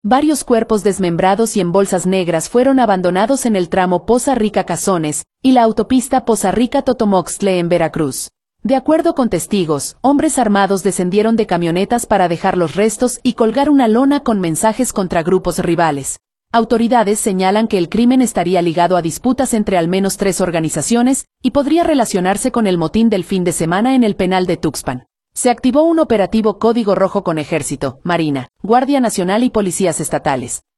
Varios cuerpos desmembrados y en bolsas negras fueron abandonados en el tramo Poza Rica-Cazones y la autopista Poza Rica-Totomoxtle en Veracruz. De acuerdo con testigos, hombres armados descendieron de camionetas para dejar los restos y colgar una lona con mensajes contra grupos rivales. Autoridades señalan que el crimen estaría ligado a disputas entre al menos 3 organizaciones y podría relacionarse con el motín del fin de semana en el penal de Tuxpan. Se activó un operativo Código Rojo con Ejército, Marina, Guardia Nacional y policías estatales.